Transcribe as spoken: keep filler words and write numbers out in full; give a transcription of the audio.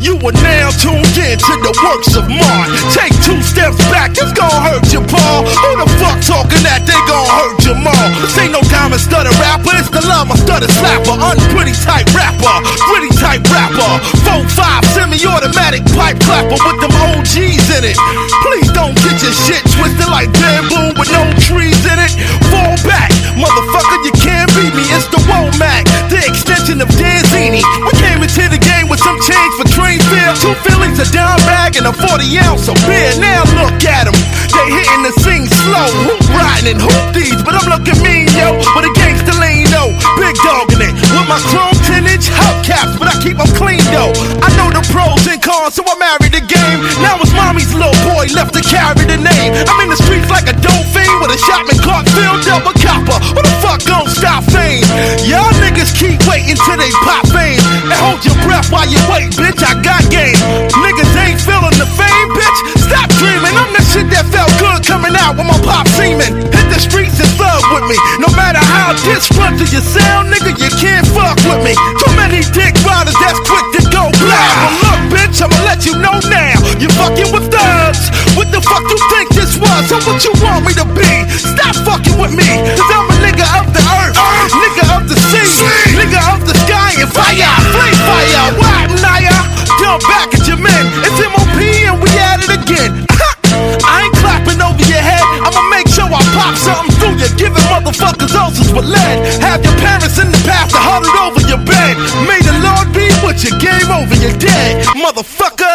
You are now tuned in to the works of Mart. Take two steps back, it's gon' hurt your paw. Who the fuck talking that they gon' hurt your mall? This ain't no diamond stutter rapper, it's the love, my stutter slapper. Unpretty type rapper, gritty type rapper. four five semi-automatic pipe clapper with them O Gs in it. Please don't get your shit twisted like bamboo with no trees in it. Fall back, motherfucker, you can't beat me. It's the Womack, the extension of Danzini. We came into the game with some change for train fare. Two Phillies, a down bag, and a forty ounce of beer. Now look at them, they hitting the scene slow. Hoop riding and hoop these, but I'm looking mean, yo. With a gangster lean, no, big dog in it. With my chrome ten inch hubcaps, but I keep them clean, though. I know the pros and cons, so I married the game. Now it's mommy's little boy left to carry the name. I'm in the streets like a dope fiend with a shotman caught filled up a copper. Who the fuck gon' stop fame? Y'all niggas keep waiting till they pop fame. And hold your breath while you wait, bitch, I got game. Niggas ain't feeling the fame, bitch. Stop dreaming, I'm the shit that felt good coming out with my pop semen. Hit the streets and thug with me. No matter how disgruntled you sound, nigga, you can't fuck with me. Too many dick riders that's quick to go blind. But look, bitch, I'ma let you know now. You fucking with thugs. What the fuck you think this was? So what you want me to be? Stop fucking with me, cause I'm a nigga of the earth, earth. Nigga of the sea, sea. Nigga of the sky and fire, flame fire. Why, Naya? Jump back at your men. It's M O P and we at it again. I ain't clapping over your head. I'ma make sure I pop something through you, giving motherfuckers ulcers with lead. Have your parents in the path to huddle over your bed. May the Lord be with you, game over, you're dead, motherfucker.